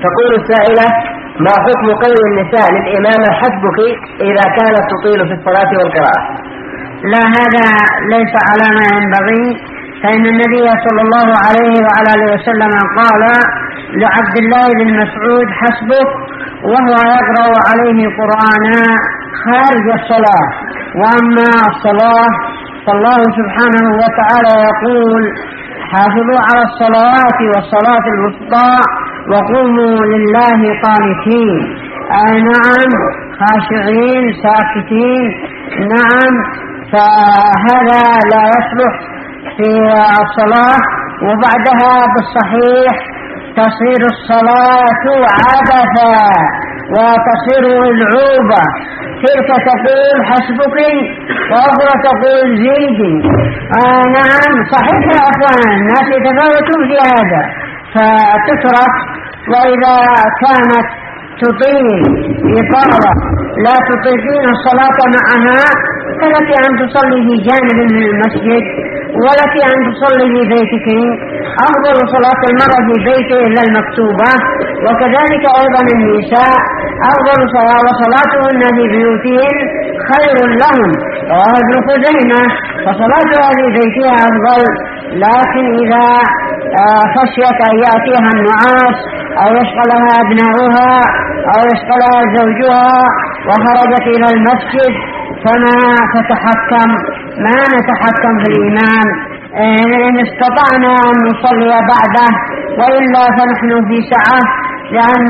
تقول السائلة: ما حكم قول النساء للإمامة حسبك إذا كانت تطيل في الصلاة والقراءة؟ لا، هذا ليس على ما ينبغي، فإن النبي صلى الله عليه وعلى آله وسلم قال لعبد الله بن مسعود: حسبك، وهو يقرأ عليه قرآنا خارج الصلاة. وأما الصلاة فالله سبحانه وتعالى يقول: حافظوا على الصلاة والصلاة الوسطى وقوموا لله قانتين. نعم، خاشعين ساكتين. نعم، فهذا لا يصلح في الصلاة. وبعدها بالصحيح تصير الصلاة عبثا وتصير العوبة، تلك تقول حسبك وأخرى تقول زيدي. نعم صحيح يا أخوان، الناس يتفاوتون في هذا، فتترك. وإذا كانت تطيل إطالة لا تطيقين الصلاة معها، فلك أن تصلي في جانب من المسجد، ولك أن تصلي في بيتك. أفضل صلاة المرأة في بيته إلا المكتوبة، وكذلك أيضا النساء أفضل صلاة وصلاتهن في بيوتهن خير لهم، رواه ابن خزيمة. فصلاتها في بيتها أفضل، لكن إذا خشيت أن يأتيها النعاس أو يشغلها أبناؤها أو يشغلها زوجها وخرجت إلى المسجد فما تتحكم، ما نتحكم في الإمام. إن استطعنا أن نصلي بعده، وإلا فنحن في سعة، لأن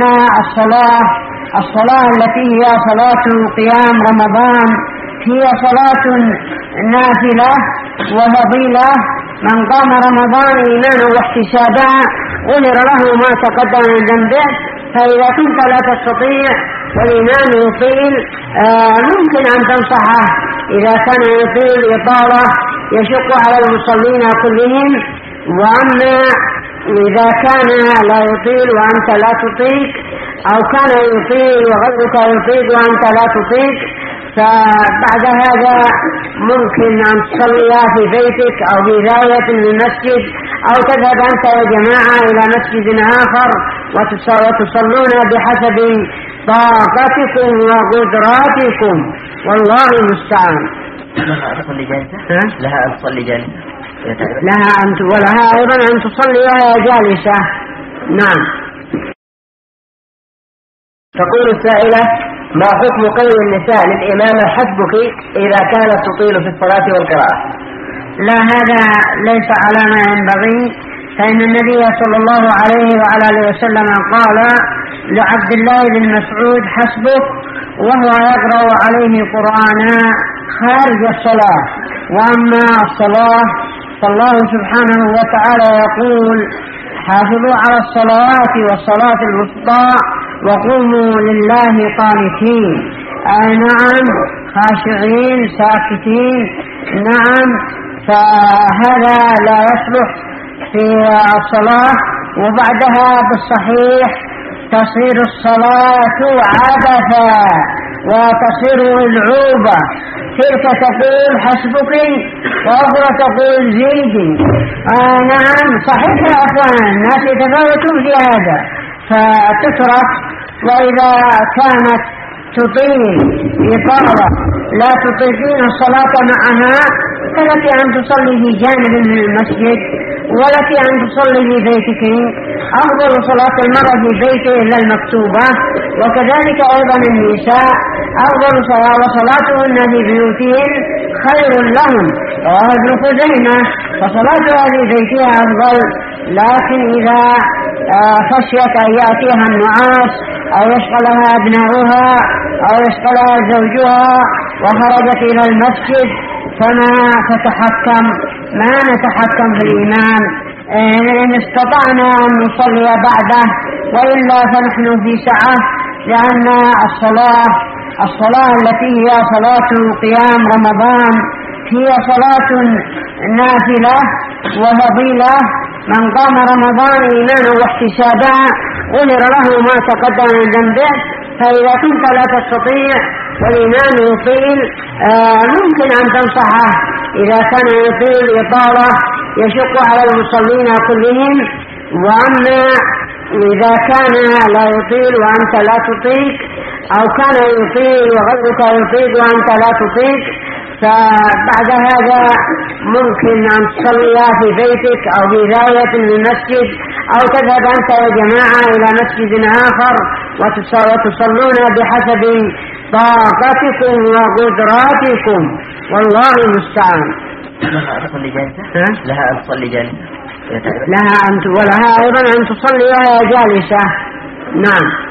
الصلاة التي هي صلاة قيام رمضان هي صلاة نافلة وفضيلة. من قام رمضان إيمانا واحتسابا غفر له ما تقدم من ذنبه. فإذا كنت لا تستطيع والإمام يطيل، ممكن أن تنصحه إذا كان يطيل إطالة يشق على المصلين كلهم. وأما إذا كان لا يطيل وأنت لا تطيق، أو كان يطيل وغيرك يطيق وأنت لا تطيق، فبعد هذا ممكن أن تصلي في بيتك أو في زاوية من المسجد، أو تذهب أنت يا جماعة إلى مسجد آخر وتصلون بحسب طاقتكم وقدراتكم، والله المستعان. لها أن تصلي جالسة؟ لها أن تصلي جالسة؟ ولها أيضا أن تصلي وهي جالسة. نعم. تقول السائلة: ما حكم قول النساء للإمامة حسبك إذا كانت تطيل في الصلاة والقراءة؟ لا، هذا ليس على ما ينبغي، فإن النبي صلى الله عليه وعلى آله وسلم قال لعبد الله بن مسعود: حسبك، وهو يقرأ عليه قرآنا خارج الصلاة. وأما الصلاة فالله سبحانه وتعالى يقول: حافظوا على الصلاة والصلاة الوسطى وقوموا لله قانتين. نعم، خاشعين ساكتين. نعم، فهذا لا يصلح في الصلاة. وبعدها بالصحيح تصير الصلاة عبثا وتصير العوبة، تلك تقول حسبك وأخرى تقول زيدي. نعم صحيح يا أخوان، الناس يتفاوتون في هذا، فتترك. وإذا كانت تطيل إطالة لا تطيقين الصلاة معها، فلك أن تصلي في جانب من المسجد، ولك أن تصلي في بيتك. أفضل صلاة المرأة في بيته إلا المكتوبة، وكذلك أيضا النساء أفضل صلاة وصلاتهن في بيوتهن خير لهم، رواه ابن خزيمة. فصلاتها في بيتها أفضل، لكن إذا خشيت أن يأتيها النعاس أو يشغلها أبناؤها أو يشغلها زوجها وخرجت إلى المسجد فما تتحكم، ما نتحكم في الإمام. إن استطعنا أن نصلي بعده، وإلا فنحن في سعة، لأن الصلاة التي هي صلاة قيام رمضان هي صلاة نافلة وفضيلة. من قام رمضان إيمانا واحتسابا غفر له ما تقدم من ذنبه. فإذا كنت لا تستطيع والإمام يطيل، ممكن أن تنصحه إذا كان يطيل إطالة يشق على المصلين كلهم. وأما إذا كان لا يطيل وأنت لا تطيق، أو كان يطيل وغيرك يطيق وأنت لا تطيق، فبعد هذا ممكن أن تصلي في بيتك أو في زاوية من المسجد، أو تذهب أنت وجماعة إلى مسجد آخر وتصلون بحسب طاقتكم وقدراتكم، والله المستعان. لها أن تصلي جالسة؟ ولها أيضا أن تصلي وهي جالسة. نعم.